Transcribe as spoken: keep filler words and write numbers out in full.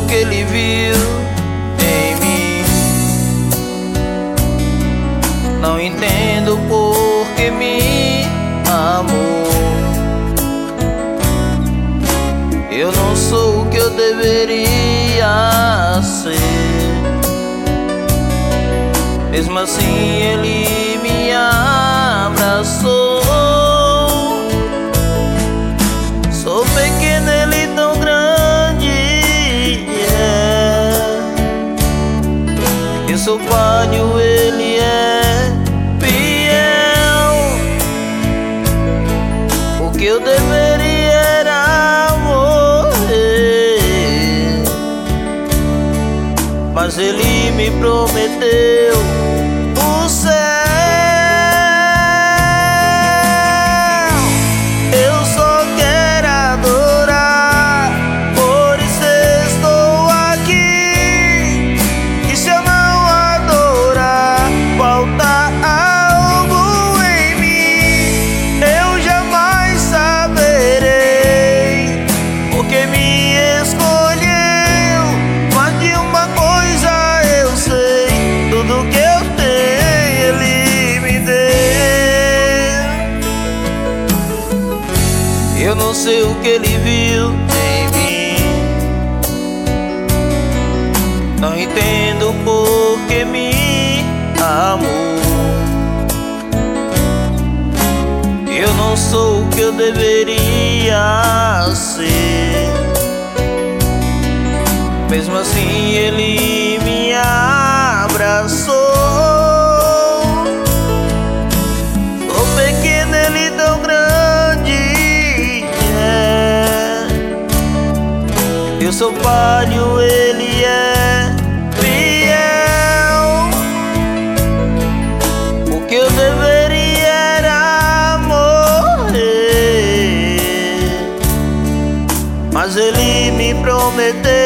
que ele viu em mim. Não entendo por que me amou. Eu não sou o que eu deveria ser. Mesmo assim ele me abraçou. Sou pequeno, ele tão grande, yeah. Eu sou falho, ele é fiel. O que eu deveria era morrer, mas ele me prometeu o céu. Eu só quero adorar, por isso estou aqui. E se eu não adorar, falta algo em mim. Eu jamais saberei porque me escolheu. Mas de uma coisa eu sei, tudo que eu tenho ele me deu. Eu não sei o que ele viu em mim. Não entendo por que me amou. Eu não sou o que eu deveria ser. Mesmo assim ele me abraçou. Sou pequeno, ele tão grande, yeah. Eu sou falho, ele é fiel. O que eu deveria era morrer, mas ele me prometeu